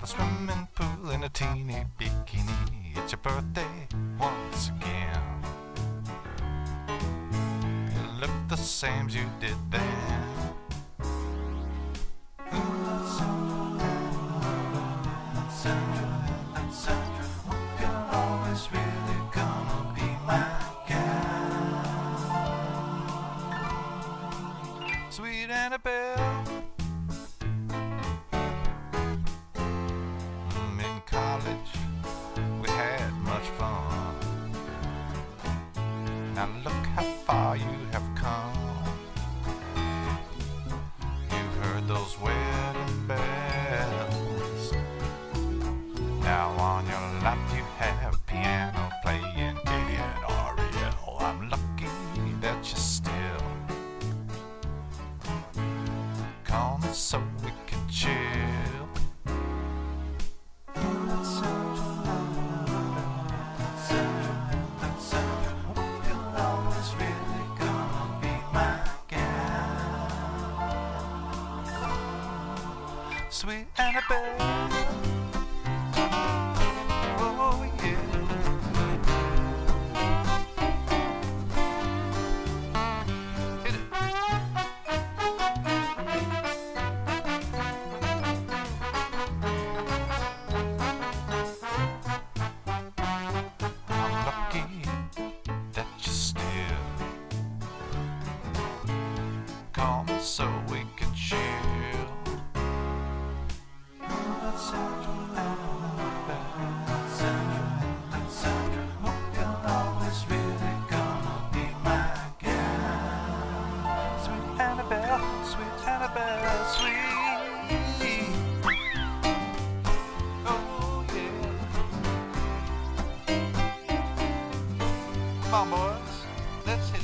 a swimming pool in a teeny bikini. It's your birthday once again. You look the same as you did then. Sandra, hope you're always really gonna be my gal. Sweet Annabelle. In college, we had much fun. Now look how far you have come. You've heard those wedding bells. Now on your lap you have piano playing Katie and Ariel. I'm lucky that you're still calling so we can chill. Hope you're always really gonna be my gal. Sweet Annabelle. Call me so we can chill. Sandra, hope you're always really gonna be my gal. Sweet Annabelle, sweet Annabelle, sweet. Oh yeah. Come on, boys, let's hit it.